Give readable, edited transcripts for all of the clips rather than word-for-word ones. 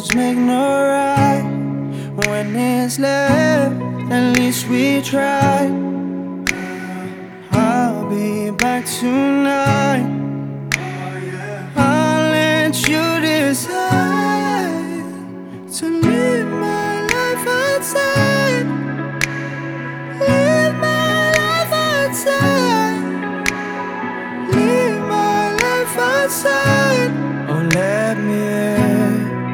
wrongs make no right. When it's left, at least we tried. I'll be back tonight. I'll let you decide to live my life outside. Live my life outside. Live my life outside. Oh, let me in.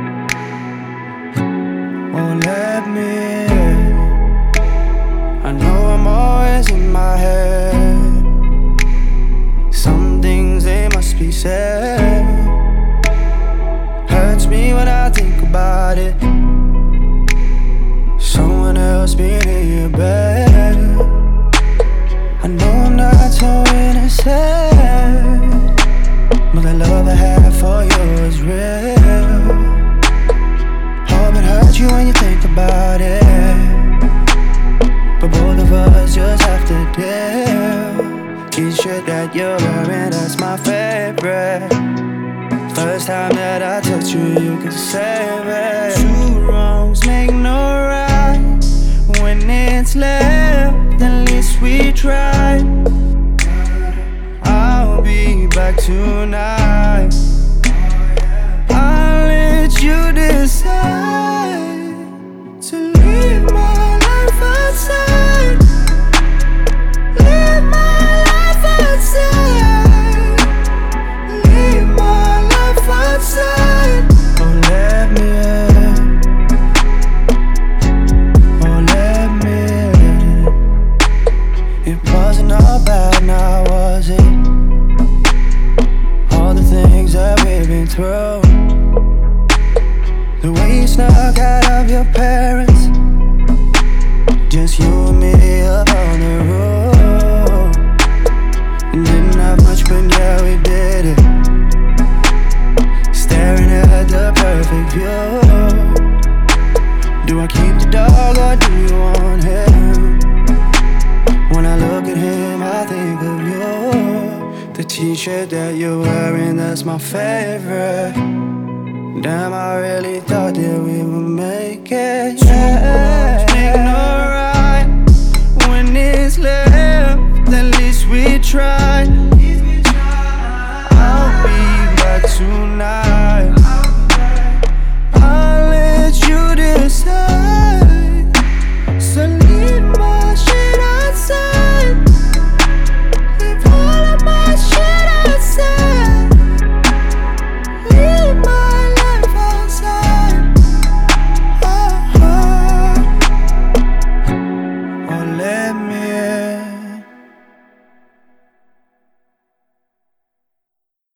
Oh, let me in. I know I'm always in my head. Some things they must be said. Hurts me when I think about it. Someone else being in your bed. I know I'm not so innocent, but the love I have for you is real. Hope it hurts you when you think about it, but both of us just have to deal. Each shirt that you're wearing, that's my favorite. First time that I touch you, you can save it. Two wrongs make no right. When it's left, at least we tried. I'll be back tonight. I'll let you decide to live my life outside. Live my life outside. Live my life outside. Oh, let me in. Oh, let me in. It wasn't all bad, now was it? All the things that we've been through, the way you snuck out of your parents, just you and me up on the road. Didn't have much, but yeah, we did it. Staring at the perfect view. Do I keep the dog or do you want him? When I look at him, I think of you. The t-shirt that you're wearing, that's my favorite. Damn, I really thought that we would make it. Yeah. Make no right. When it's left, at least we tried.